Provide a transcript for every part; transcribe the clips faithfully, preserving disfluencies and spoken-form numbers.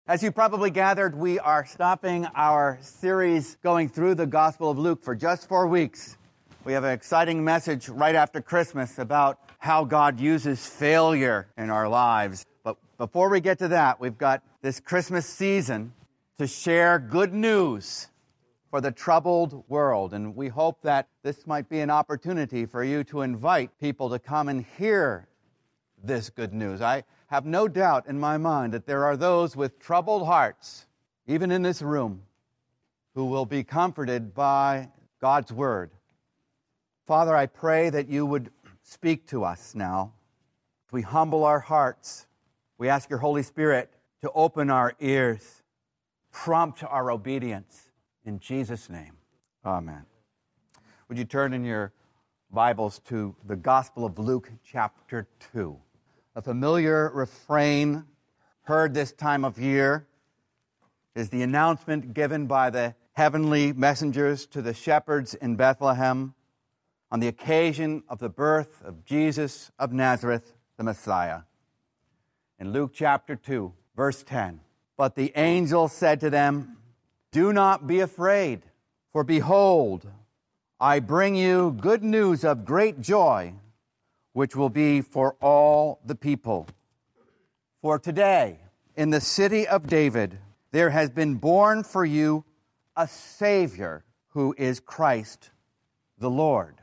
As you probably gathered, we are stopping our series going through the Gospel of Luke for just four weeks. We have an exciting message right after Christmas about how God uses failure in our lives. But before we get to that, we've got this Christmas season to share good news for the troubled world. And we hope that this might be an opportunity for you to invite people to come and hear this good news. I have no doubt in my mind that there are those with troubled hearts, even in this room, who will be comforted by God's word. Father, I pray that you would speak to us now. We humble our hearts. We ask your Holy Spirit to open our ears, prompt our obedience. In Jesus' name, amen. Would you turn in your Bibles to the Gospel of Luke, chapter two. A familiar refrain heard this time of year is the announcement given by the heavenly messengers to the shepherds in Bethlehem on the occasion of the birth of Jesus of Nazareth, the Messiah. In Luke chapter two, verse ten, "But the angel said to them, 'Do not be afraid, for behold, I bring you good news of great joy, which will be for all the people. For today, in the city of David, there has been born for you a Savior who is Christ the Lord.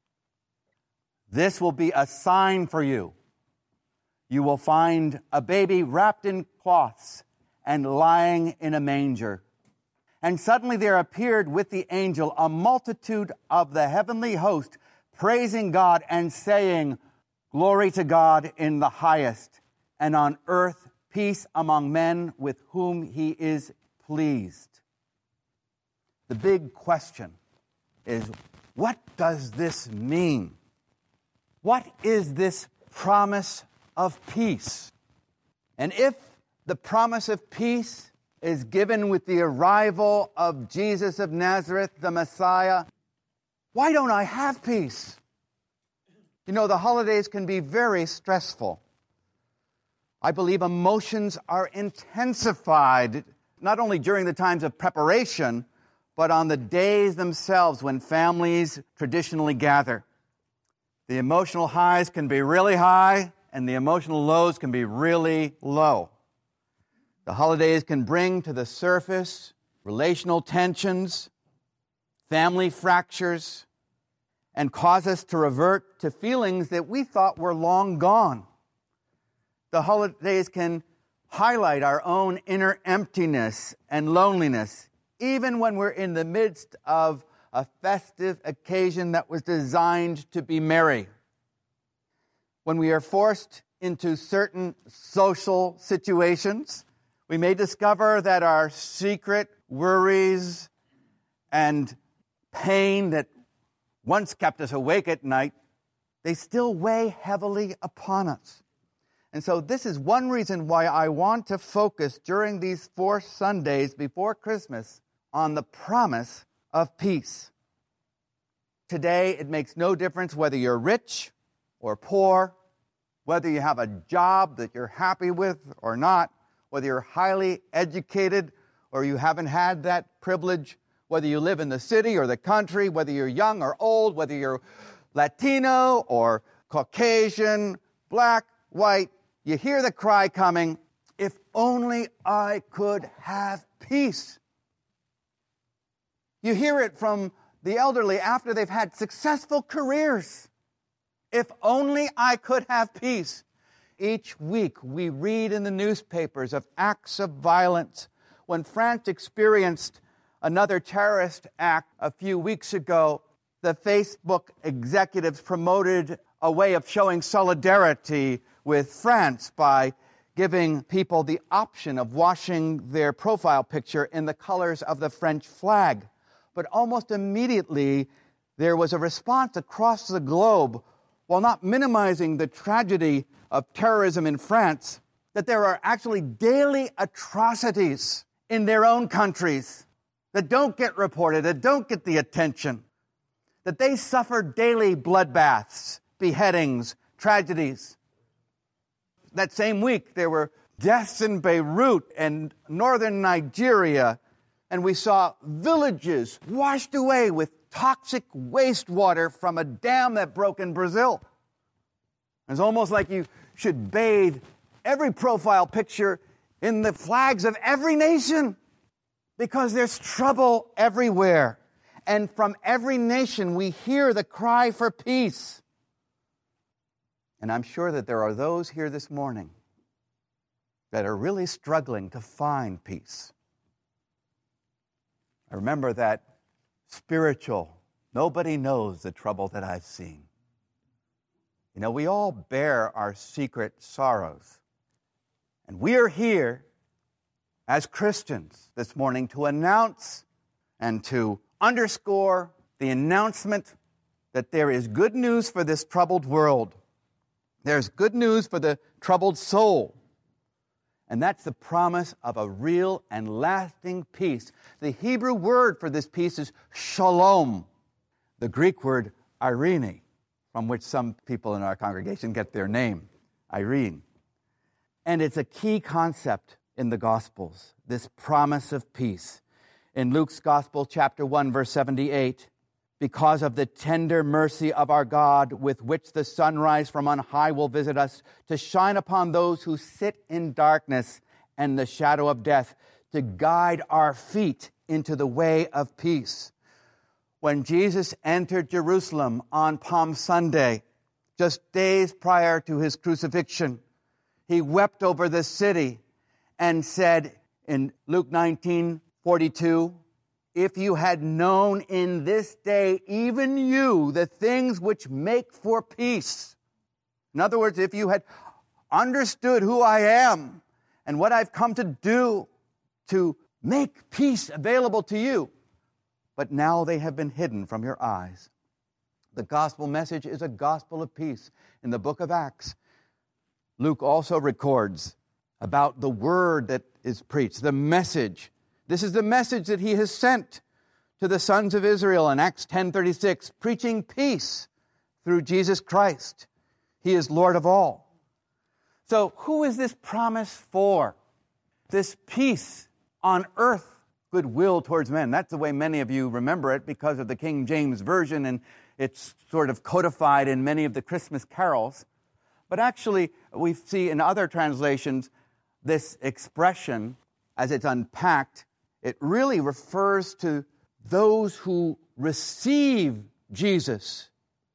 This will be a sign for you. You will find a baby wrapped in cloths and lying in a manger.' And suddenly there appeared with the angel a multitude of the heavenly host, praising God and saying, 'Glory to God in the highest, and on earth peace among men with whom he is pleased.'" The big question is, what does this mean? What is this promise of peace? And if the promise of peace is given with the arrival of Jesus of Nazareth, the Messiah, why don't I have peace? You know, the holidays can be very stressful. I believe emotions are intensified, not only during the times of preparation, but on the days themselves when families traditionally gather. The emotional highs can be really high, and the emotional lows can be really low. The holidays can bring to the surface relational tensions, family fractures, and cause us to revert to feelings that we thought were long gone. The holidays can highlight our own inner emptiness and loneliness, even when we're in the midst of a festive occasion that was designed to be merry. When we are forced into certain social situations, we may discover that our secret worries and pain that once kept us awake at night, they still weigh heavily upon us. And so this is one reason why I want to focus during these four Sundays before Christmas on the promise of peace. Today, it makes no difference whether you're rich or poor, whether you have a job that you're happy with or not, whether you're highly educated or you haven't had that privilege, whether you live in the city or the country, whether you're young or old, whether you're Latino or Caucasian, black, white, you hear the cry coming, "If only I could have peace." You hear it from the elderly after they've had successful careers. "If only I could have peace." Each week we read in the newspapers of acts of violence. When France experienced another terrorist act a few weeks ago, the Facebook executives promoted a way of showing solidarity with France by giving people the option of washing their profile picture in the colors of the French flag. But almost immediately, there was a response across the globe, while not minimizing the tragedy of terrorism in France, that there are actually daily atrocities in their own countries that don't get reported, that don't get the attention, that they suffer daily bloodbaths, beheadings, tragedies. That same week, there were deaths in Beirut and northern Nigeria, and we saw villages washed away with toxic wastewater from a dam that broke in Brazil. It's almost like you should bathe every profile picture in the flags of every nation, because there's trouble everywhere. And from every nation we hear the cry for peace. And I'm sure that there are those here this morning that are really struggling to find peace. I remember that spiritual, nobody knows the trouble that I've seen. You know, we all bear our secret sorrows. And we are here as Christians this morning to announce and to underscore the announcement that there is good news for this troubled world. There's good news for the troubled soul. And that's the promise of a real and lasting peace. The Hebrew word for this peace is shalom, the Greek word irene, from which some people in our congregation get their name, Irene. And it's a key concept in the Gospels, this promise of peace. In Luke's Gospel, chapter one, verse seventy-eight, because of the tender mercy of our God, with which the sunrise from on high will visit us, to shine upon those who sit in darkness and the shadow of death, to guide our feet into the way of peace. When Jesus entered Jerusalem on Palm Sunday, just days prior to his crucifixion, he wept over the city and said in Luke nineteen forty-two, if you had known in this day, even you, the things which make for peace. In other words, if you had understood who I am and what I've come to do to make peace available to you, but now they have been hidden from your eyes. The gospel message is a gospel of peace. In the book of Acts, Luke also records about the word that is preached, the message. This is the message that he has sent to the sons of Israel in Acts ten thirty-six, preaching peace through Jesus Christ. He is Lord of all. So who is this promise for? This peace on earth, goodwill towards men. That's the way many of you remember it because of the King James Version, and it's sort of codified in many of the Christmas carols. But actually, we see in other translations this expression, as it's unpacked, it really refers to those who receive Jesus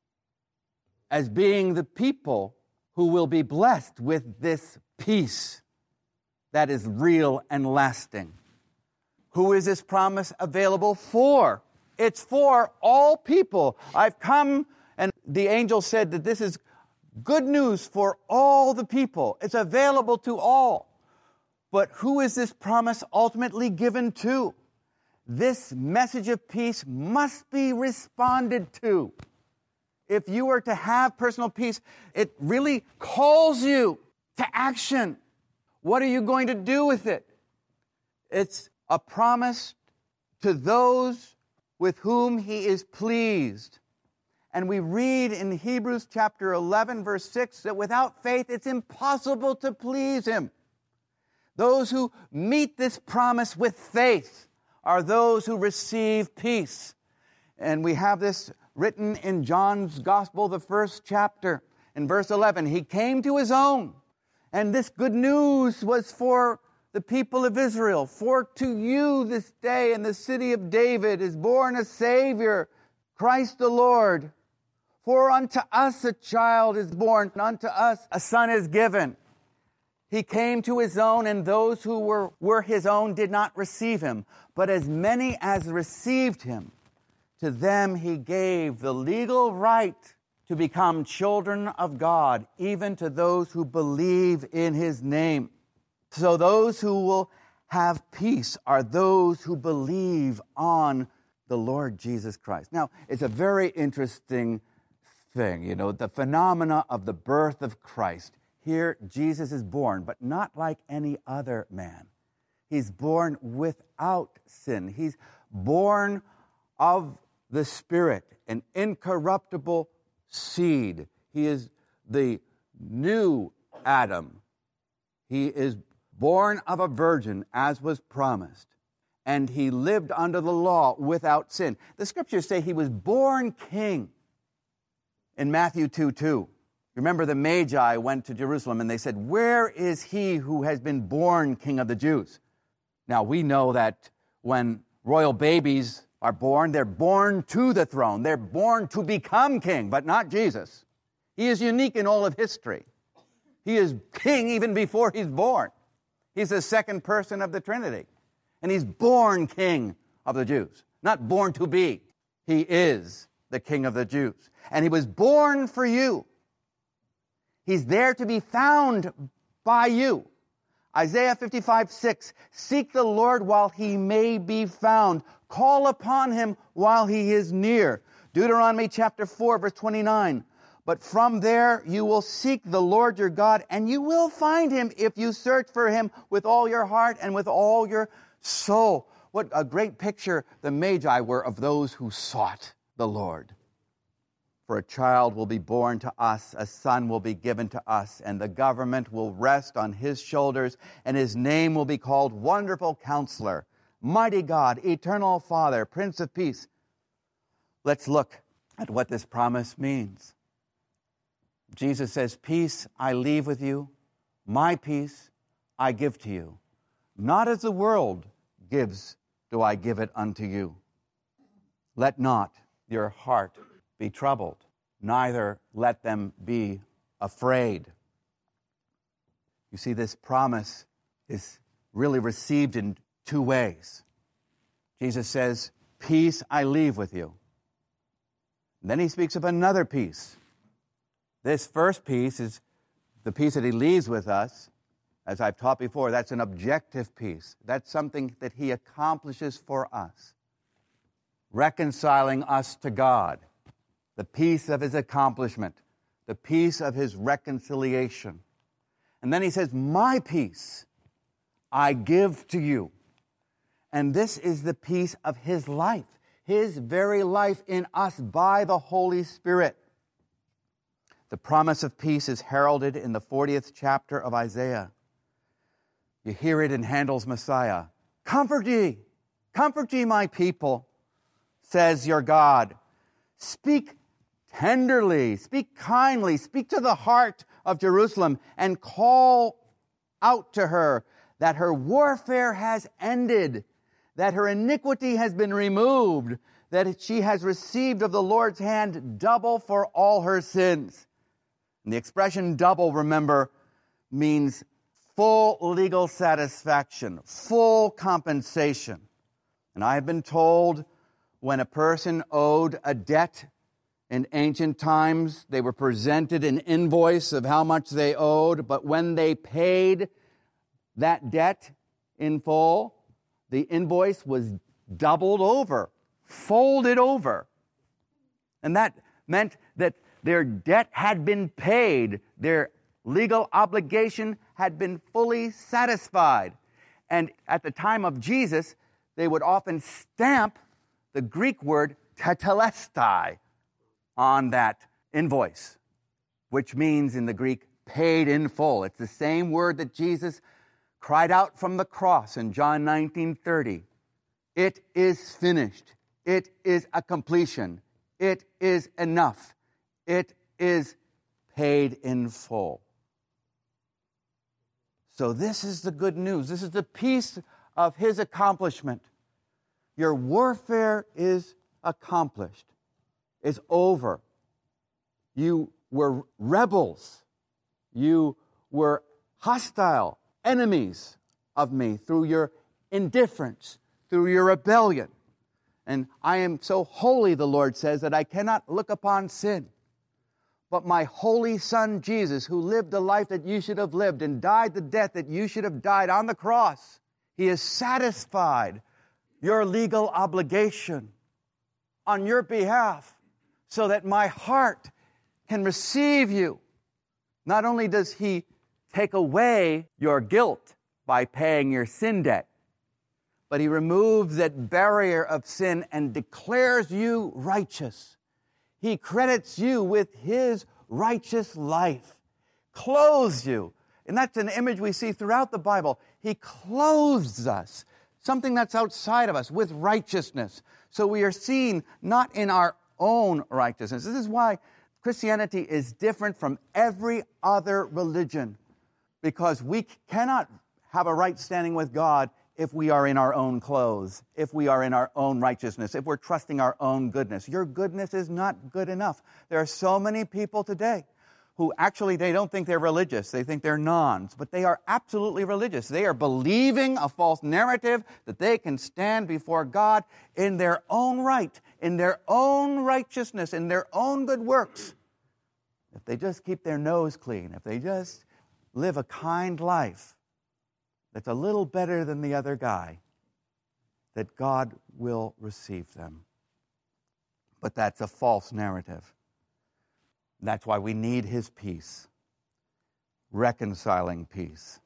as being the people who will be blessed with this peace that is real and lasting. Who is this promise available for? It's for all people. I've come, and the angel said that this is good news for all the people. It's available to all. But who is this promise ultimately given to? This message of peace must be responded to. If you are to have personal peace, it really calls you to action. What are you going to do with it? It's a promise to those with whom he is pleased. And we read in Hebrews chapter eleven, verse six, that without faith it's impossible to please him. Those who meet this promise with faith are those who receive peace. And we have this written in John's Gospel, the first chapter, in verse eleven. He came to his own, and this good news was for the people of Israel. For to you this day in the city of David is born a Savior, Christ the Lord. For unto us a child is born, and unto us a son is given. He came to his own, and those who were, were his own did not receive him. But as many as received him, to them he gave the legal right to become children of God, even to those who believe in his name. So those who will have peace are those who believe on the Lord Jesus Christ. Now, it's a very interesting thing, you know, the phenomena of the birth of Christ. Here, Jesus is born, but not like any other man. He's born without sin. He's born of the Spirit, an incorruptible seed. He is the new Adam. He is born of a virgin, as was promised, and he lived under the law without sin. The scriptures say he was born king in Matthew two two. Remember, the Magi went to Jerusalem and they said, "Where is he who has been born king of the Jews?" Now, we know that when royal babies are born, they're born to the throne. They're born to become king, but not Jesus. He is unique in all of history. He is king even before he's born. He's the second person of the Trinity. And he's born king of the Jews, not born to be. He is the king of the Jews. And he was born for you. He's there to be found by you. Isaiah fifty-five six, seek the Lord while he may be found. Call upon him while he is near. Deuteronomy chapter four, verse twenty-nine. But from there you will seek the Lord your God, and you will find him if you search for him with all your heart and with all your soul. What a great picture the Magi were of those who sought the Lord. For a child will be born to us, a son will be given to us, and the government will rest on his shoulders, and his name will be called Wonderful Counselor, Mighty God, Eternal Father, Prince of Peace. Let's look at what this promise means. Jesus says, peace I leave with you, my peace I give to you. Not as the world gives do I give it unto you. Let not your heart be troubled, neither let them be afraid. You see, this promise is really received in two ways. Jesus says, peace I leave with you. And then he speaks of another peace. This first peace is the peace that he leaves with us. As I've taught before, that's an objective peace. That's something that he accomplishes for us, reconciling us to God. The peace of his accomplishment, the peace of his reconciliation. And then he says, my peace I give to you. And this is the peace of his life, his very life in us by the Holy Spirit. The promise of peace is heralded in the fortieth chapter of Isaiah. You hear it in Handel's Messiah. Comfort ye, comfort ye my people, says your God. Speak tenderly, speak kindly, speak to the heart of Jerusalem, and call out to her that her warfare has ended, that her iniquity has been removed, that she has received of the Lord's hand double for all her sins. And the expression double, remember, means full legal satisfaction, full compensation. And I have been told when a person owed a debt in ancient times, they were presented an invoice of how much they owed, but when they paid that debt in full, the invoice was doubled over, folded over. And that meant that their debt had been paid, their legal obligation had been fully satisfied. And at the time of Jesus, they would often stamp the Greek word tetelestai on that invoice, which means in the Greek, paid in full. It's the same word that Jesus cried out from the cross in John nineteen thirty. It is finished. It is a completion. It is enough. It is paid in full. So this is the good news. This is the peace of his accomplishment. Your warfare is accomplished. Is over. You were rebels. You were hostile enemies of me through your indifference, through your rebellion. And I am so holy, the Lord says, that I cannot look upon sin. But my holy Son, Jesus, who lived the life that you should have lived and died the death that you should have died on the cross, he has satisfied your legal obligation on your behalf so that my heart can receive you. Not only does he take away your guilt by paying your sin debt, but he removes that barrier of sin and declares you righteous. He credits you with his righteous life, clothes you And that's an image we see throughout the Bible. He clothes us, something that's outside of us, with righteousness. So we are seen not in our own righteousness. This is why Christianity is different from every other religion, because we cannot have a right standing with God if we are in our own clothes, if we are in our own righteousness, if we're trusting our own goodness. Your goodness is not good enough. There are so many people today who actually, they don't think they're religious. They think they're nons, but they are absolutely religious. They are believing a false narrative that they can stand before God in their own right, in their own righteousness, in their own good works. If they just keep their nose clean, if they just live a kind life that's a little better than the other guy, that God will receive them. But that's a false narrative. That's why we need His peace, reconciling peace.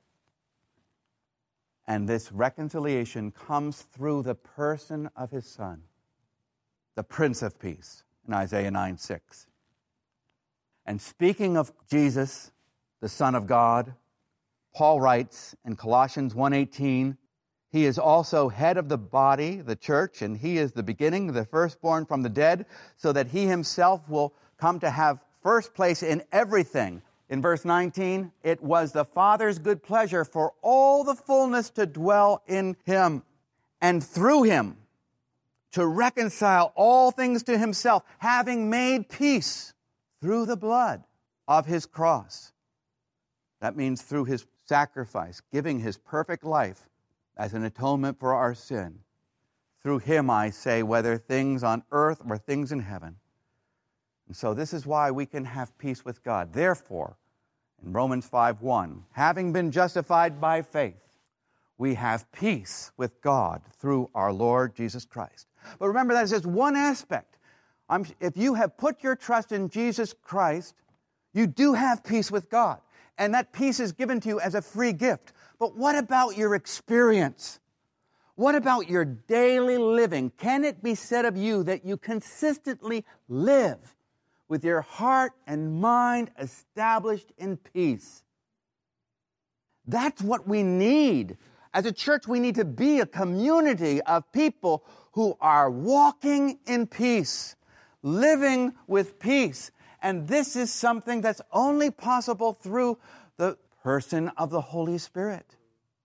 And this reconciliation comes through the person of His Son, the Prince of Peace, in Isaiah nine six. And speaking of Jesus, the Son of God, Paul writes in Colossians one eighteen, He is also head of the body, the church, and He is the beginning, the firstborn from the dead, so that He Himself will come to have first place in everything. In verse nineteen, it was the Father's good pleasure for all the fullness to dwell in Him, and through Him to reconcile all things to Himself, having made peace through the blood of His cross. That means through His sacrifice, giving His perfect life as an atonement for our sin. Through Him, I say, whether things on earth or things in heaven. And so this is why we can have peace with God. Therefore, in Romans five one, having been justified by faith, we have peace with God through our Lord Jesus Christ. But remember, that is just one aspect. I'm, if you have put your trust in Jesus Christ, you do have peace with God. And that peace is given to you as a free gift. But what about your experience? What about your daily living? Can it be said of you that you consistently live with your heart and mind established in peace? That's what we need. As a church, we need to be a community of people who are walking in peace, living with peace. And this is something that's only possible through the person of the Holy Spirit.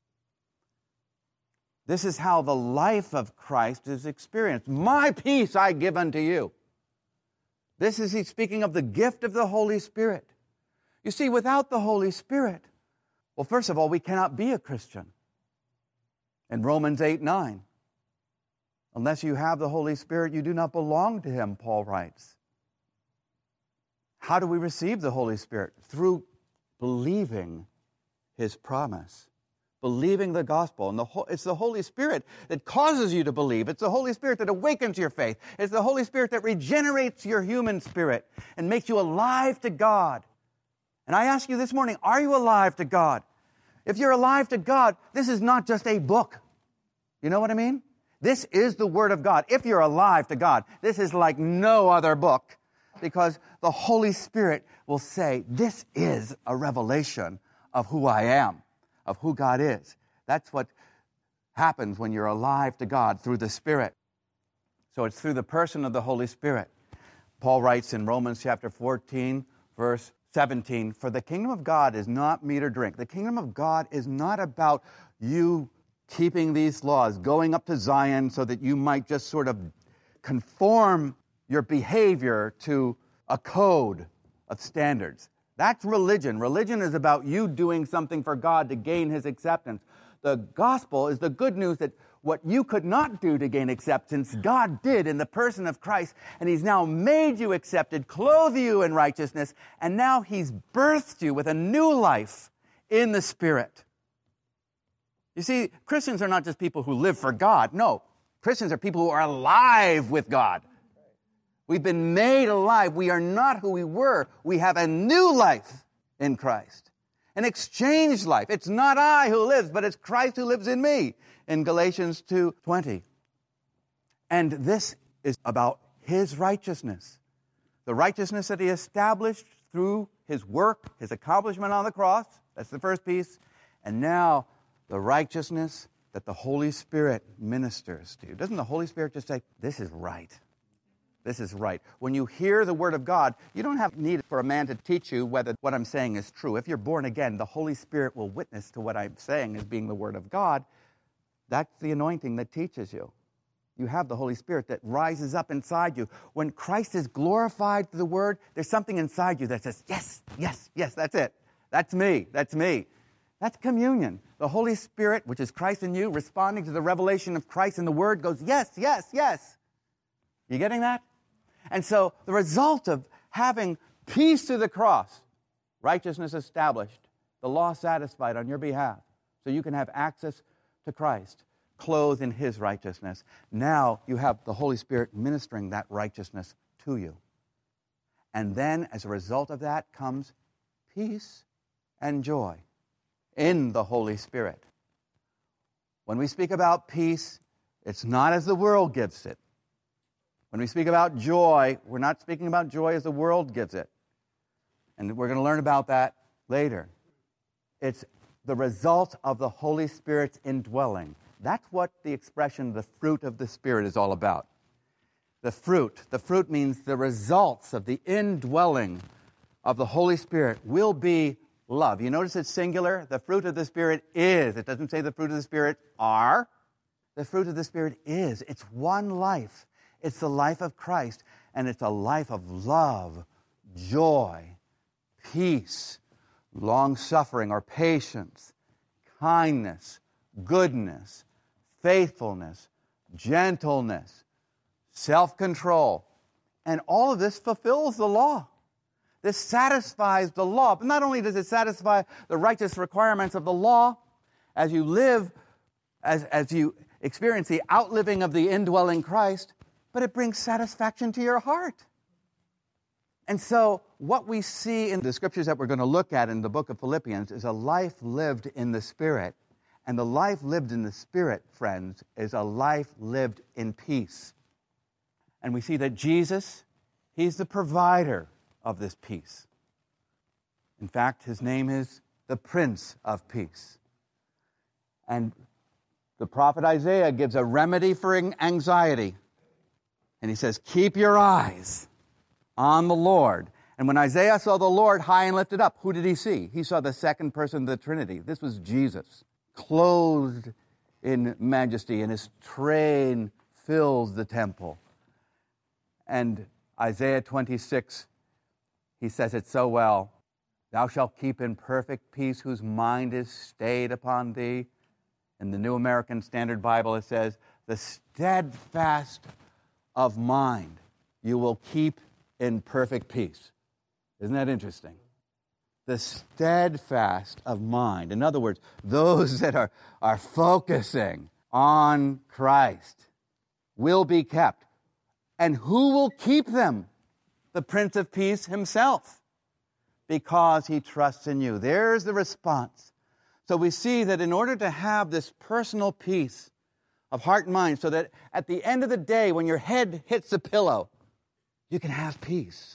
This is how the life of Christ is experienced. My peace I give unto you. This is he speaking of the gift of the Holy Spirit. You see, without the Holy Spirit, well, first of all, we cannot be a Christian. In Romans eight nine, unless you have the Holy Spirit, you do not belong to Him, Paul writes. How do we receive the Holy Spirit? Through believing His promise. Believing the gospel. And the, it's the Holy Spirit that causes you to believe. It's the Holy Spirit that awakens your faith. It's the Holy Spirit that regenerates your human spirit and makes you alive to God. And I ask you this morning, are you alive to God? If you're alive to God, this is not just a book. You know what I mean? This is the Word of God. If you're alive to God, this is like no other book, because the Holy Spirit will say, this is a revelation of who I am, of who God is. That's what happens when you're alive to God through the Spirit. So it's through the person of the Holy Spirit. Paul writes in Romans chapter fourteen, verse seventeen, for the kingdom of God is not meat or drink. The kingdom of God is not about you keeping these laws, going up to Zion so that you might just sort of conform your behavior to a code of standards. That's religion. Religion is about you doing something for God to gain His acceptance. The gospel is the good news that what you could not do to gain acceptance, God did in the person of Christ, and He's now made you accepted, clothed you in righteousness, and now He's birthed you with a new life in the Spirit. You see, Christians are not just people who live for God. No, Christians are people who are alive with God. We've been made alive. We are not who we were. We have a new life in Christ, an exchanged life. It's not I who lives, but it's Christ who lives in me, in Galatians two twenty. And this is about His righteousness, the righteousness that He established through his work, his accomplishment on the cross. That's the first piece. And now the righteousness that the Holy Spirit ministers to you. Doesn't the Holy Spirit just say, this is right? This is right. When you hear the Word of God, you don't have need for a man to teach you whether what I'm saying is true. If you're born again, the Holy Spirit will witness to what I'm saying as being the Word of God. That's the anointing that teaches you. You have the Holy Spirit that rises up inside you. When Christ is glorified through the Word, there's something inside you that says, yes, yes, yes, that's it. That's me. That's me. That's communion. The Holy Spirit, which is Christ in you, responding to the revelation of Christ in the Word, goes, yes, yes, yes. You getting that? And so the result of having peace through the cross, righteousness established, the law satisfied on your behalf, so you can have access to Christ, clothed in his righteousness. Now you have the Holy Spirit ministering that righteousness to you. And then as a result of that comes peace and joy in the Holy Spirit. When we speak about peace, it's not as the world gives it. When we speak about joy, we're not speaking about joy as the world gives it. And we're going to learn about that later. It's the result of the Holy Spirit's indwelling. That's what the expression, the fruit of the Spirit, is all about. The fruit. The fruit means the results of the indwelling of the Holy Spirit will be love. You notice it's singular? The fruit of the Spirit is. It doesn't say the fruit of the Spirit are. The fruit of the Spirit is. It's one life. It's the life of Christ, and it's a life of love, joy, peace, long-suffering or patience, kindness, goodness, faithfulness, gentleness, self-control. And all of this fulfills the law. This satisfies the law. But not only does it satisfy the righteous requirements of the law, as you live, as, as you experience the outliving of the indwelling Christ, but it brings satisfaction to your heart. And so what we see in the scriptures that we're going to look at in the book of Philippians is a life lived in the Spirit. And the life lived in the Spirit, friends, is a life lived in peace. And we see that Jesus, he's the provider of this peace. In fact, his name is the Prince of Peace. And the prophet Isaiah gives a remedy for anxiety. And he says, keep your eyes on the Lord. And when Isaiah saw the Lord high and lifted up, who did he see? He saw the second person of the Trinity. This was Jesus, clothed in majesty, and his train fills the temple. And Isaiah twenty-six, he says it so well. Thou shalt keep in perfect peace whose mind is stayed upon thee. In the New American Standard Bible, it says, the steadfast of mind you will keep in perfect peace. Isn't that interesting? The steadfast of mind. In other words, those that are, are focusing on Christ will be kept. And who will keep them? The Prince of Peace himself, because he trusts in you. There's the response. So we see that in order to have this personal peace of heart and mind, so that at the end of the day, when your head hits the pillow, you can have peace.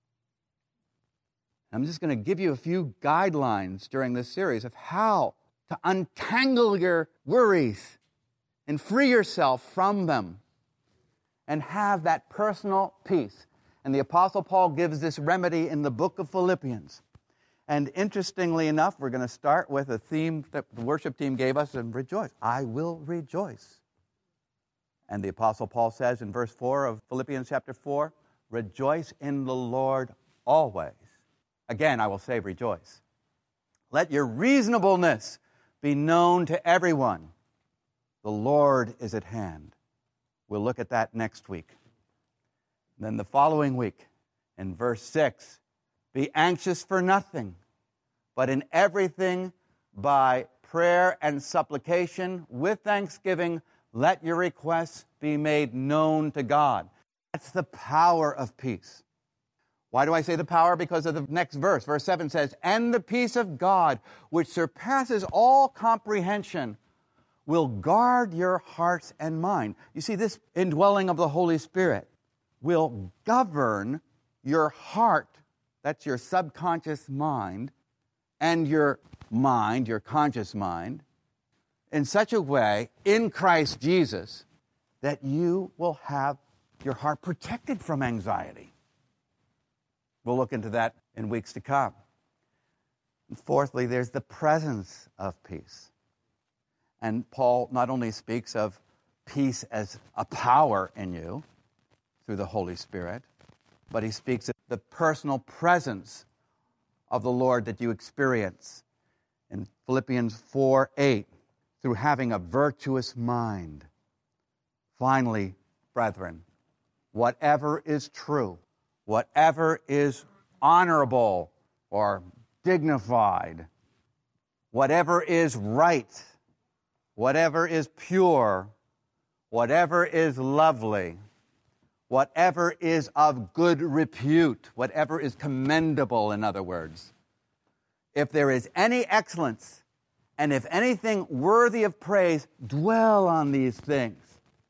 I'm just going to give you a few guidelines during this series of how to untangle your worries and free yourself from them and have that personal peace. And the Apostle Paul gives this remedy in the book of Philippians. And interestingly enough, we're going to start with a theme that the worship team gave us, and rejoice. I will rejoice. And the Apostle Paul says in verse four of Philippians chapter four, rejoice in the Lord always. Again, I will say rejoice. Let your reasonableness be known to everyone. The Lord is at hand. We'll look at that next week. And then the following week, in verse six, be anxious for nothing, but in everything by prayer and supplication with thanksgiving, let your requests be made known to God. That's the power of peace. Why do I say the power? Because of the next verse. Verse seven says, and the peace of God, which surpasses all comprehension, will guard your hearts and mind. You see, this indwelling of the Holy Spirit will govern your heart that's your subconscious mind, and your mind, your conscious mind, in such a way, in Christ Jesus, that you will have your heart protected from anxiety. We'll look into that in weeks to come. And fourthly, there's the presence of peace. And Paul not only speaks of peace as a power in you through the Holy Spirit, but he speaks of the personal presence of the Lord that you experience in Philippians four eight, through having a virtuous mind. Finally, brethren, whatever is true, whatever is honorable or dignified, whatever is right, whatever is pure, whatever is lovely, whatever is of good repute, whatever is commendable, in other words, if there is any excellence, and if anything worthy of praise, dwell on these things.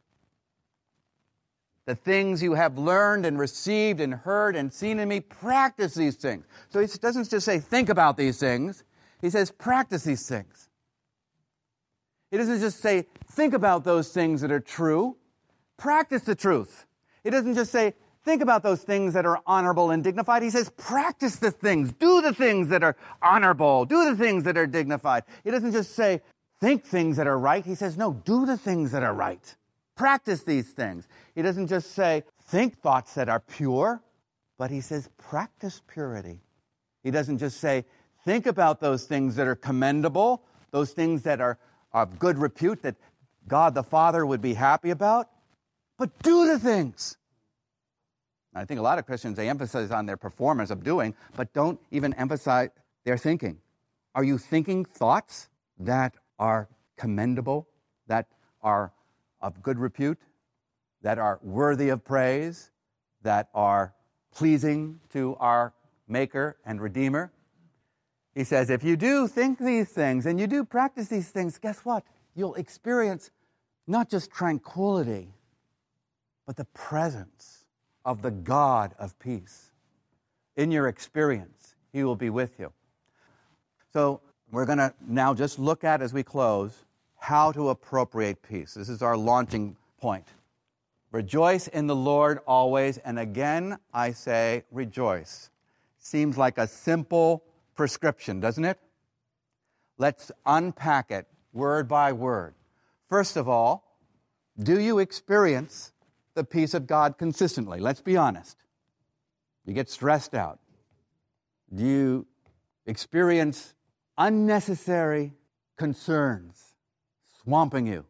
The things you have learned and received and heard and seen in me, practice these things. So he doesn't just say, think about these things. He says, practice these things. He doesn't just say, think about those things that are true. Practice the truth. He doesn't just say, think about those things that are honorable and dignified. He says, practice the things. Do the things that are honorable. Do the things that are dignified. He doesn't just say, think things that are right. He says, no, do the things that are right. Practice these things. He doesn't just say, think thoughts that are pure, but he says, practice purity. He doesn't just say, think about those things that are commendable, those things that are of good repute, that God the Father would be happy about, but do the things. I think a lot of Christians, they emphasize on their performance of doing, but don't even emphasize their thinking. Are you thinking thoughts that are commendable, that are of good repute, that are worthy of praise, that are pleasing to our Maker and Redeemer? He says, if you do think these things and you do practice these things, guess what? You'll experience not just tranquility, but the presence of the God of peace. In your experience, he will be with you. So we're going to now just look at, as we close, how to appropriate peace. This is our launching point. Rejoice in the Lord always, and again I say rejoice. Seems like a simple prescription, doesn't it? Let's unpack it word by word. First of all, do you experience the peace of God consistently? Let's be honest. You get stressed out. Do you experience unnecessary concerns swamping you?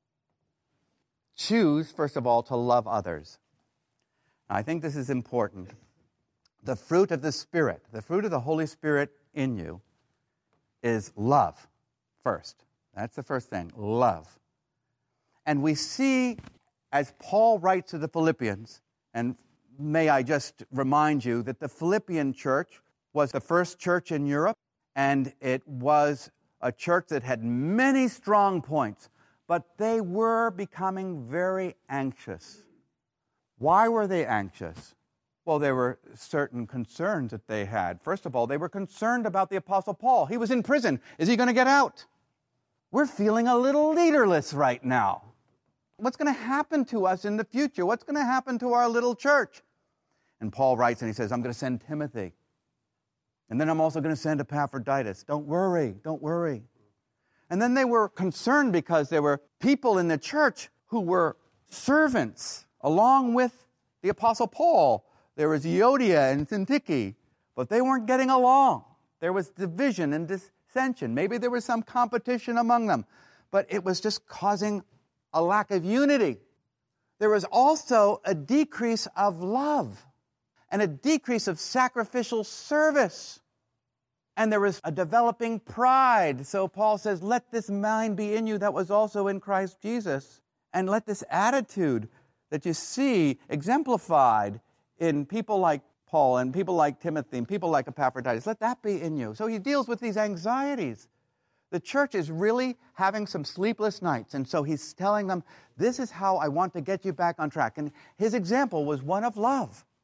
Choose, first of all, to love others. I think this is important. The fruit of the Spirit, the fruit of the Holy Spirit in you, is love first. That's the first thing, love. And we see, as Paul writes to the Philippians, and may I just remind you that the Philippian church was the first church in Europe, and it was a church that had many strong points, but they were becoming very anxious. Why were they anxious? Well, there were certain concerns that they had. First of all, they were concerned about the Apostle Paul. He was in prison. Is he going to get out? We're feeling a little leaderless right now. What's going to happen to us in the future? What's going to happen to our little church? And Paul writes and he says, I'm going to send Timothy. And then I'm also going to send Epaphroditus. Don't worry, don't worry. And then they were concerned because there were people in the church who were servants along with the Apostle Paul. There was Euodia and Syntyche, but they weren't getting along. There was division and dissension. Maybe there was some competition among them, but it was just causing a lack of unity. There was also a decrease of love and a decrease of sacrificial service. And there was a developing pride. So Paul says, let this mind be in you that was also in Christ Jesus. And let this attitude that you see exemplified in people like Paul and people like Timothy and people like Epaphroditus, let that be in you. So he deals with these anxieties. The church is really having some sleepless nights. And so he's telling them, this is how I want to get you back on track. And his example was one of love.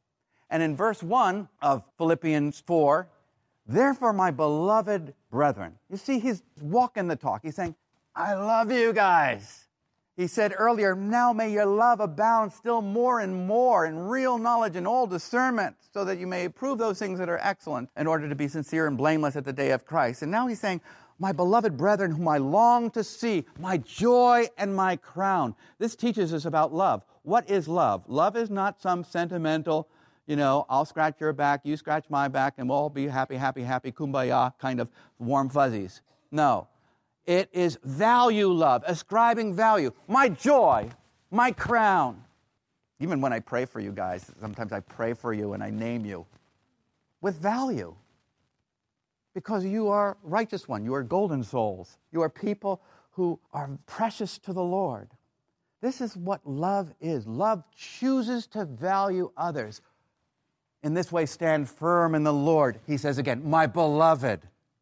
And in verse one of Philippians four, therefore, my beloved brethren. You see, he's walking the talk. He's saying, I love you guys. He said earlier, now may your love abound still more and more in real knowledge and all discernment, so that you may approve those things that are excellent in order to be sincere and blameless at the day of Christ. And now he's saying, my beloved brethren whom I long to see, my joy and my crown. This teaches us about love. What is love? Love is not some sentimental, you know, I'll scratch your back, you scratch my back, and we'll all be happy, happy, happy, kumbaya kind of warm fuzzies. No. It is value love, ascribing value. My joy, my crown. Even when I pray for you guys, sometimes I pray for you and I name you with value. Because you are righteous one. You are golden souls. You are people who are precious to the Lord. This is what love is. Love chooses to value others. In this way, stand firm in the Lord. He says again, my beloved.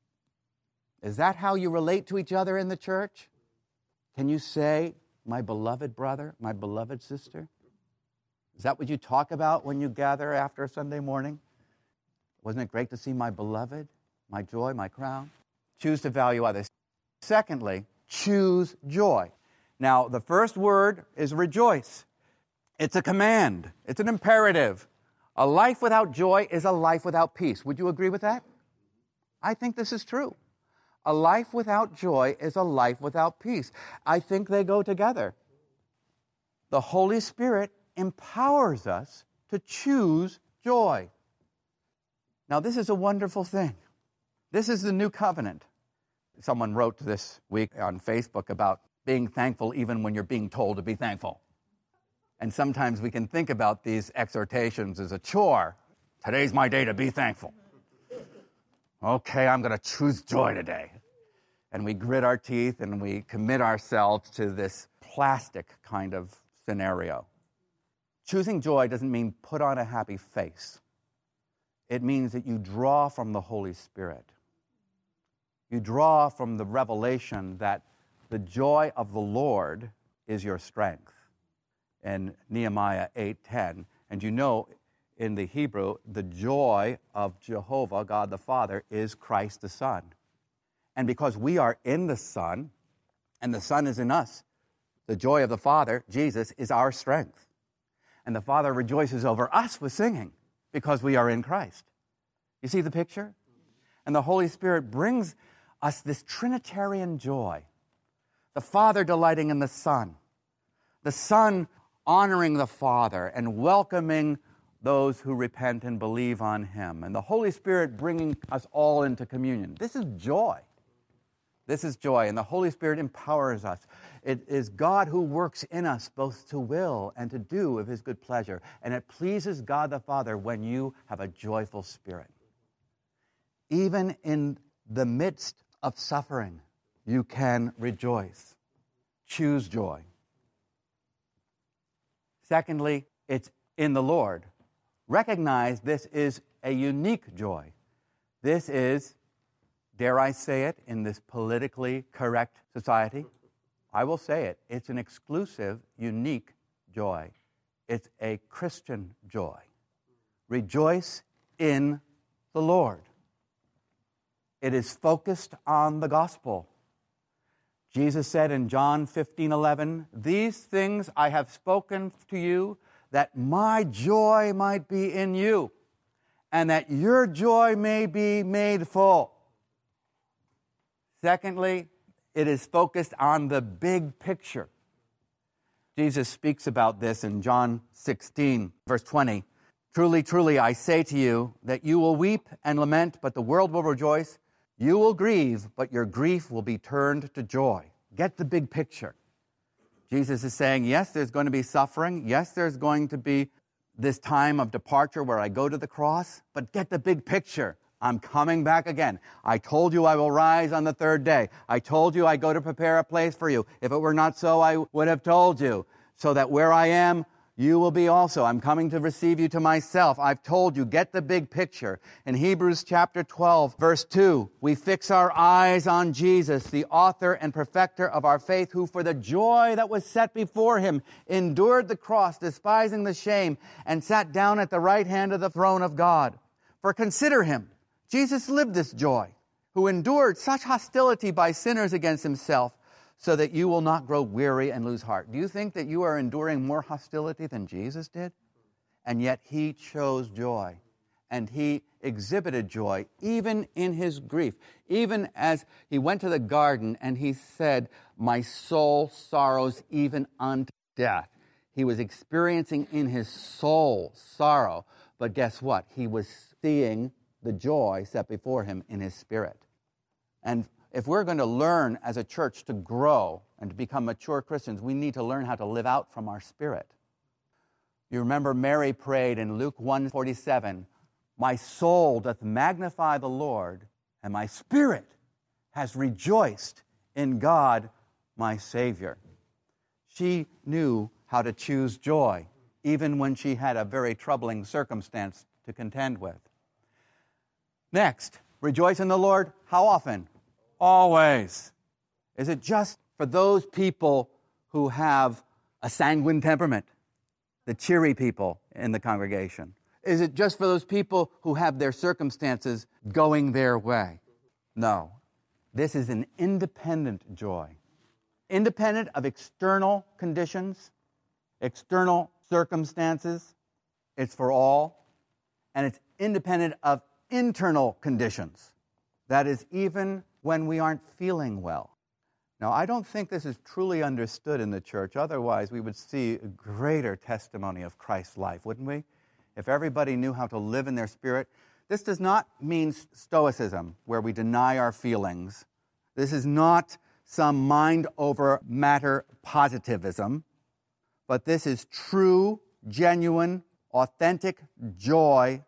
Is that how you relate to each other in the church? Can you say, my beloved brother, my beloved sister? Is that what you talk about when you gather after a Sunday morning? Wasn't it great to see my beloved, my joy, my crown? Choose to value others. Secondly, choose joy. Now, the first word is rejoice. It's a command. It's an imperative. A life without joy is a life without peace. Would you agree with that? I think this is true. A life without joy is a life without peace. I think they go together. The Holy Spirit empowers us to choose joy. Now, this is a wonderful thing. This is the new covenant. Someone wrote this week on Facebook about being thankful even when you're being told to be thankful. And sometimes we can think about these exhortations as a chore. Today's my day to be thankful. Okay, I'm going to choose joy today. And we grit our teeth and we commit ourselves to this plastic kind of scenario. Choosing joy doesn't mean put on a happy face. It means that you draw from the Holy Spirit. You draw from the revelation that the joy of the Lord is your strength. In Nehemiah eight ten, and you know, in the Hebrew, the joy of Jehovah, God the Father, is Christ the Son. And because we are in the Son, and the Son is in us, the joy of the Father, Jesus, is our strength. And the Father rejoices over us with singing, because we are in Christ. You see the picture? And the Holy Spirit brings us this Trinitarian joy. The Father delighting in the Son. The Son honoring the Father and welcoming those who repent and believe on Him. And the Holy Spirit bringing us all into communion. This is joy. This is joy, and the Holy Spirit empowers us. It is God who works in us both to will and to do of His good pleasure. And it pleases God the Father when you have a joyful spirit. Even in the midst of suffering, you can rejoice. Choose joy. Secondly, it's in the Lord. Recognize this is a unique joy. This is, dare I say it, in this politically correct society, I will say it, it's an exclusive, unique joy. It's a Christian joy. Rejoice in the Lord. It is focused on the gospel. Jesus said in John fifteen eleven, these things I have spoken to you, that my joy might be in you, and that your joy may be made full. Secondly, it is focused on the big picture. Jesus speaks about this in John sixteen, verse twenty. Truly, truly, I say to you that you will weep and lament, but the world will rejoice. You will grieve, but your grief will be turned to joy. Get the big picture. Jesus is saying, yes, there's going to be suffering. Yes, there's going to be this time of departure where I go to the cross. But get the big picture. I'm coming back again. I told you I will rise on the third day. I told you I go to prepare a place for you. If it were not so, I would have told you. So that where I am, you will be also. I'm coming to receive you to myself. I've told you, get the big picture. In Hebrews chapter twelve, verse two, we fix our eyes on Jesus, the author and perfecter of our faith, who for the joy that was set before him endured the cross, despising the shame, and sat down at the right hand of the throne of God. For consider him. Jesus lived this joy, who endured such hostility by sinners against himself, so that you will not grow weary and lose heart. Do you think that you are enduring more hostility than Jesus did? And yet he chose joy. And he exhibited joy even in his grief. Even as he went to the garden and he said, my soul sorrows even unto death. He was experiencing in his soul sorrow. But guess what? He was seeing the joy set before him in his spirit. And if we're going to learn as a church to grow and to become mature Christians, we need to learn how to live out from our spirit. You remember Mary prayed in Luke one forty-seven, my soul doth magnify the Lord, and my spirit has rejoiced in God my Savior. She knew how to choose joy, even when she had a very troubling circumstance to contend with. Next, rejoice in the Lord. How often? Always. Is it just for those people who have a sanguine temperament, the cheery people in the congregation? Is it just for those people who have their circumstances going their way? No. This is an independent joy. Independent of external conditions, external circumstances. It's for all. And it's independent of internal conditions. That is, even when we aren't feeling well. Now, I don't think this is truly understood in the church. Otherwise, we would see a greater testimony of Christ's life, wouldn't we? If everybody knew how to live in their spirit. This does not mean stoicism, where we deny our feelings. This is not some mind over matter positivism. But this is true, genuine, authentic joy,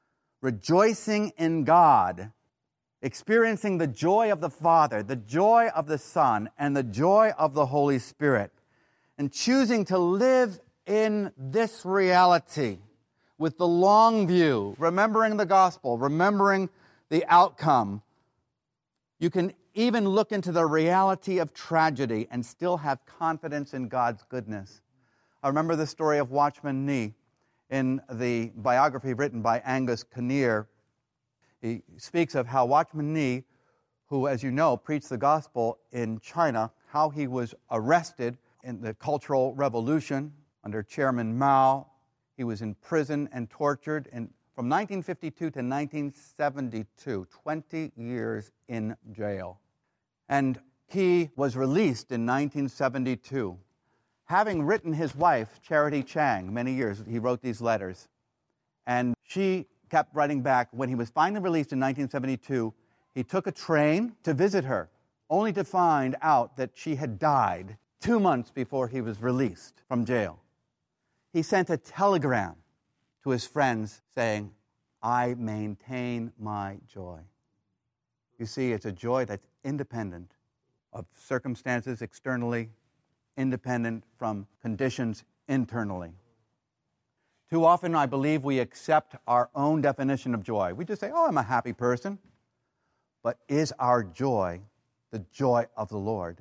rejoicing in God, experiencing the joy of the Father, the joy of the Son, and the joy of the Holy Spirit, and choosing to live in this reality with the long view, remembering the gospel, remembering the outcome. You can even look into the reality of tragedy and still have confidence in God's goodness. I remember the story of Watchman Nee in the biography written by Angus Kinnear. He speaks of how Watchman Nee, who, as you know, preached the gospel in China, how he was arrested in the Cultural Revolution under Chairman Mao. He was in prison and tortured in, from nineteen fifty-two to nineteen seventy-two, twenty years in jail. And he was released in nineteen seventy-two. Having written his wife, Charity Chang, many years, he wrote these letters. And she kept writing back. When he was finally released in nineteen seventy-two, he took a train to visit her, only to find out that she had died two months before he was released from jail. He sent a telegram to his friends saying, I maintain my joy. You see, it's a joy that's independent of circumstances externally, independent from conditions internally. Too often, I believe, we accept our own definition of joy. We just say, oh, I'm a happy person. But is our joy the joy of the Lord?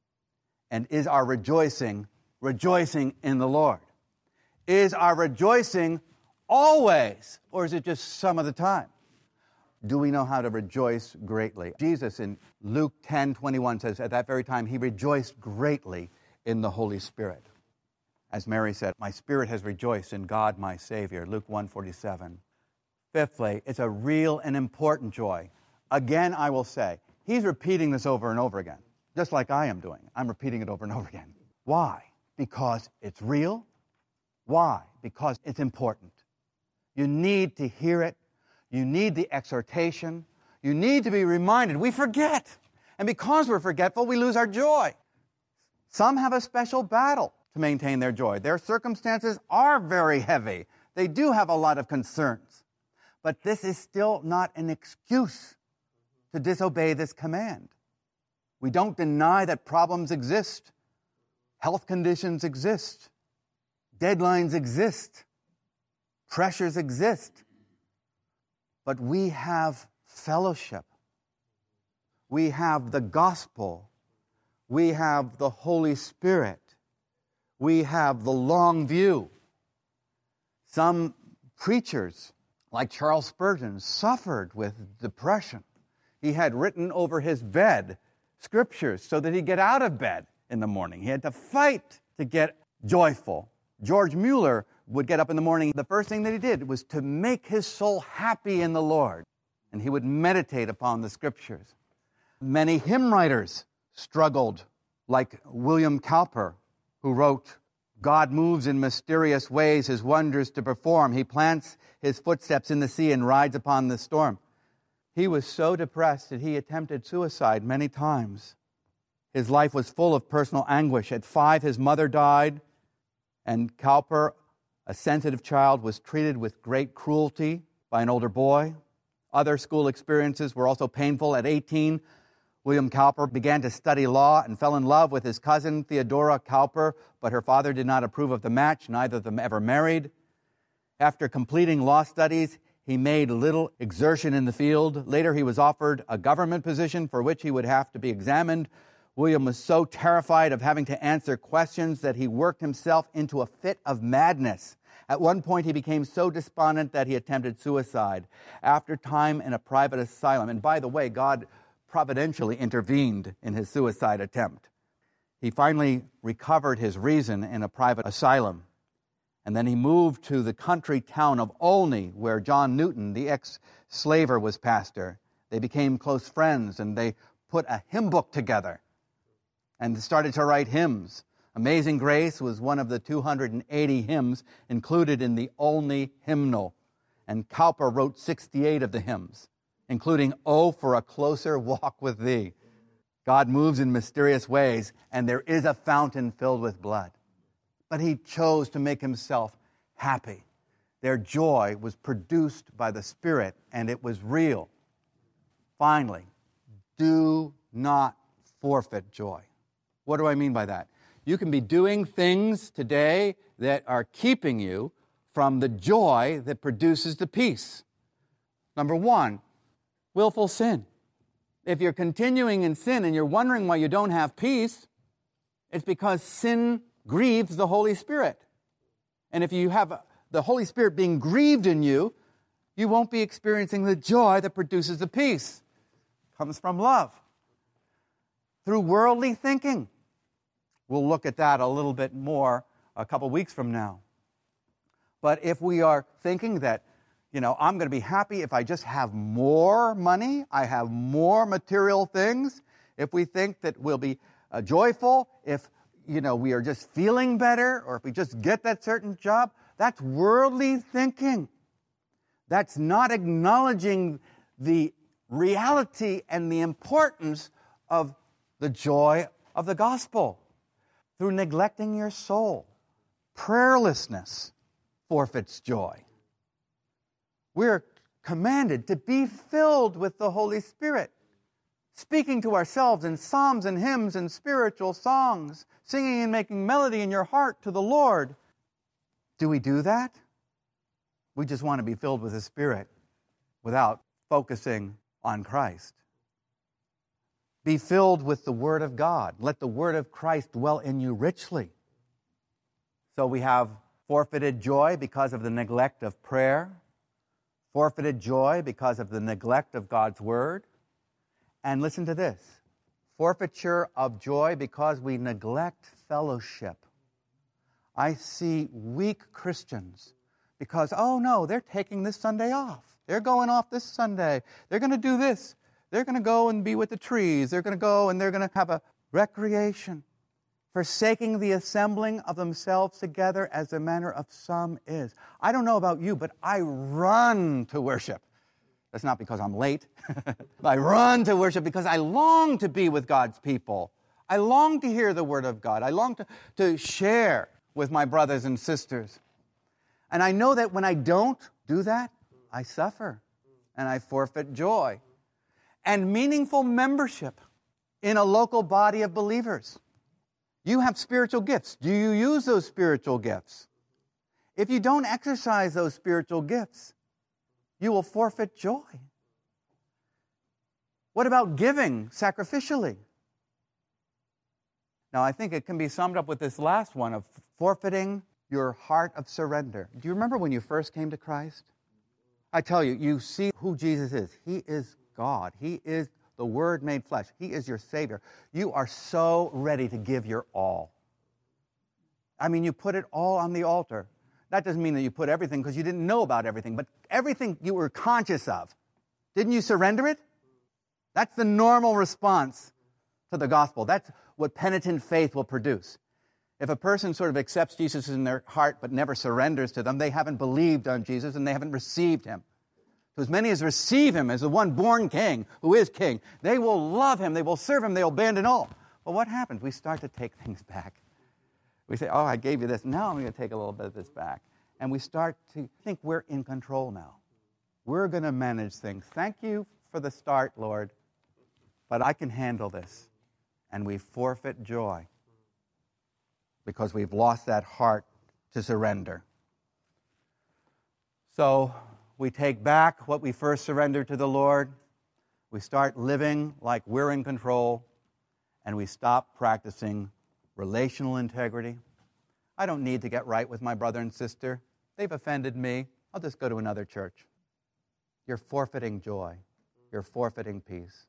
And is our rejoicing rejoicing in the Lord? Is our rejoicing always, or is it just some of the time? Do we know how to rejoice greatly? Jesus in Luke ten twenty-one says, at that very time, he rejoiced greatly in the Holy Spirit. As Mary said, my spirit has rejoiced in God my Savior, Luke one forty-seven. Fifthly, it's a real and important joy. Again, I will say, he's repeating this over and over again, just like I am doing. I'm repeating it over and over again. Why? Because it's real. Why? Because it's important. You need to hear it. You need the exhortation. You need to be reminded. We forget. And because we're forgetful, we lose our joy. Some have a special battle to maintain their joy. Their circumstances are very heavy. They do have a lot of concerns. But this is still not an excuse to disobey this command. We don't deny that problems exist. Health conditions exist. Deadlines exist. Pressures exist. But we have fellowship. We have the gospel. We have the Holy Spirit. We have the long view. Some preachers, like Charles Spurgeon, suffered with depression. He had written over his bed scriptures so that he'd get out of bed in the morning. He had to fight to get joyful. George Mueller would get up in the morning. The first thing that he did was to make his soul happy in the Lord. And he would meditate upon the scriptures. Many hymn writers struggled, like William Cowper, who wrote, God moves in mysterious ways his wonders to perform. He plants his footsteps in the sea and rides upon the storm. He was so depressed that he attempted suicide many times. His life was full of personal anguish. At five, his mother died, and Cowper, a sensitive child, was treated with great cruelty by an older boy. Other school experiences were also painful. At eighteen, William Cowper began to study law and fell in love with his cousin, Theodora Cowper, but her father did not approve of the match. Neither of them ever married. After completing law studies, he made little exertion in the field. Later, he was offered a government position for which he would have to be examined. William was so terrified of having to answer questions that he worked himself into a fit of madness. At one point, he became so despondent that he attempted suicide. After time in a private asylum, and by the way, God providentially intervened in his suicide attempt. He finally recovered his reason in a private asylum. And then he moved to the country town of Olney, where John Newton, the ex-slaver, was pastor. They became close friends, and they put a hymn book together and started to write hymns. Amazing Grace was one of the two hundred eighty hymns included in the Olney hymnal. And Cowper wrote sixty-eight of the hymns, including Oh, for a Closer Walk with Thee. God moves in mysterious ways, and there is a fountain filled with blood. But he chose to make himself happy. Their joy was produced by the Spirit, and it was real. Finally, do not forfeit joy. What do I mean by that? You can be doing things today that are keeping you from the joy that produces the peace. Number one, willful sin. If you're continuing in sin and you're wondering why you don't have peace, it's because sin grieves the Holy Spirit. And if you have the Holy Spirit being grieved in you, you won't be experiencing the joy that produces the peace. It comes from love. Through worldly thinking. We'll look at that a little bit more a couple weeks from now. But if we are thinking that, you know, I'm going to be happy if I just have more money, I have more material things, if we think that we'll be uh, joyful, if, you know, we are just feeling better, or if we just get that certain job, that's worldly thinking. That's not acknowledging the reality and the importance of the joy of the gospel. Through neglecting your soul, prayerlessness forfeits joy. We're commanded to be filled with the Holy Spirit, speaking to ourselves in psalms and hymns and spiritual songs, singing and making melody in your heart to the Lord. Do we do that? We just want to be filled with the Spirit without focusing on Christ. Be filled with the Word of God. Let the Word of Christ dwell in you richly. So we have forfeited joy because of the neglect of prayer, forfeited joy because of the neglect of God's Word, and listen to this, forfeiture of joy because we neglect fellowship. I see weak Christians because, oh no, they're taking this Sunday off. They're going off this Sunday. They're going to do this. They're going to go and be with the trees. They're going to go and they're going to have a recreation, forsaking the assembling of themselves together as the manner of some is. I don't know about you, but I run to worship. That's not because I'm late. I run to worship because I long to be with God's people. I long to hear the Word of God. I long to, to share with my brothers and sisters. And I know that when I don't do that, I suffer and I forfeit joy. And meaningful membership in a local body of believers. You have spiritual gifts. Do you use those spiritual gifts? If you don't exercise those spiritual gifts, you will forfeit joy. What about giving sacrificially? Now, I think it can be summed up with this last one of forfeiting your heart of surrender. Do you remember when you first came to Christ? I tell you, you see who Jesus is. He is God. He is the Word made flesh. He is your Savior. You are so ready to give your all. I mean, you put it all on the altar. That doesn't mean that you put everything because you didn't know about everything, but everything you were conscious of. Didn't you surrender it? That's the normal response to the gospel. That's what penitent faith will produce. If a person sort of accepts Jesus in their heart but never surrenders to them, they haven't believed on Jesus and they haven't received him. To as many as receive him as the one born king, who is king, they will love him, they will serve him, they will abandon all. But what happens? We start to take things back. We say, oh, I gave you this. Now I'm going to take a little bit of this back. And we start to think we're in control now. We're going to manage things. Thank you for the start, Lord, but I can handle this. And we forfeit joy because we've lost that heart to surrender. So we take back what we first surrendered to the Lord. We start living like we're in control, and we stop practicing relational integrity. I don't need to get right with my brother and sister. They've offended me. I'll just go to another church. You're forfeiting joy. You're forfeiting peace.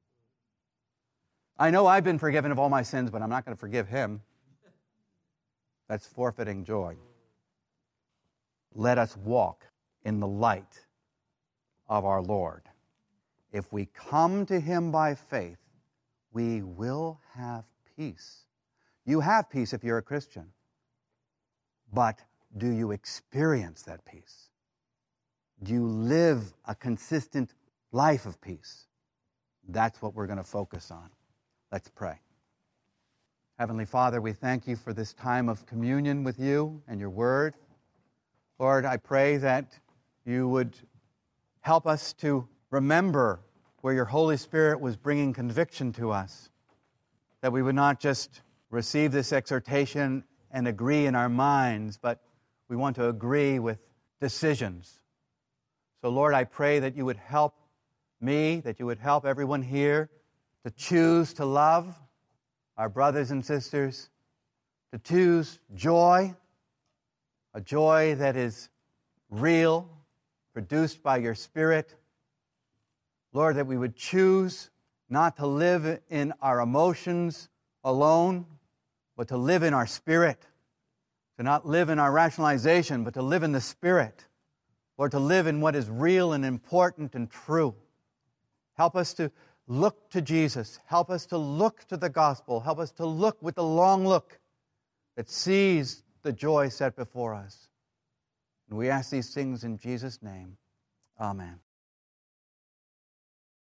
I know I've been forgiven of all my sins, but I'm not going to forgive him. That's forfeiting joy. Let us walk in the light of our Lord. If we come to him by faith, we will have peace. You have peace if you're a Christian. But do you experience that peace? Do you live a consistent life of peace? That's what we're going to focus on. Let's pray. Heavenly Father, we thank you for this time of communion with you and your word. Lord, I pray that you would help us to remember where your Holy Spirit was bringing conviction to us, that we would not just receive this exhortation and agree in our minds, but we want to agree with decisions. So, Lord, I pray that you would help me, that you would help everyone here to choose to love our brothers and sisters, to choose joy, a joy that is real, produced by your Spirit. Lord, that we would choose not to live in our emotions alone, but to live in our spirit, to not live in our rationalization, but to live in the Spirit, Lord, to live in what is real and important and true. Help us to look to Jesus. Help us to look to the gospel. Help us to look with the long look that sees the joy set before us. And we ask these things in Jesus' name. Amen.